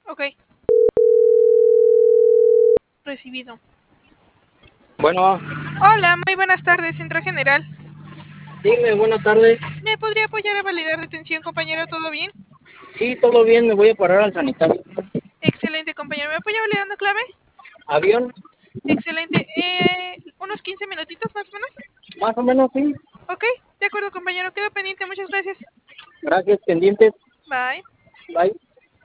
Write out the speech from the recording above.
Ok. Recibido. Bueno, Hola, muy buenas tardes, Centro General. dime, buenas tardes. ¿Me podría apoyar a validar detención, compañero? ¿Todo bien? Sí, todo bien, me voy a parar al sanitario. Excelente, compañero. ¿Me apoya validando clave? ¿Avión? Excelente. Unos 15 minutitos más o menos. Más o menos, sí. Ok, de acuerdo, compañero. Quedo pendiente. Muchas gracias. Gracias, pendientes. Bye. Bye.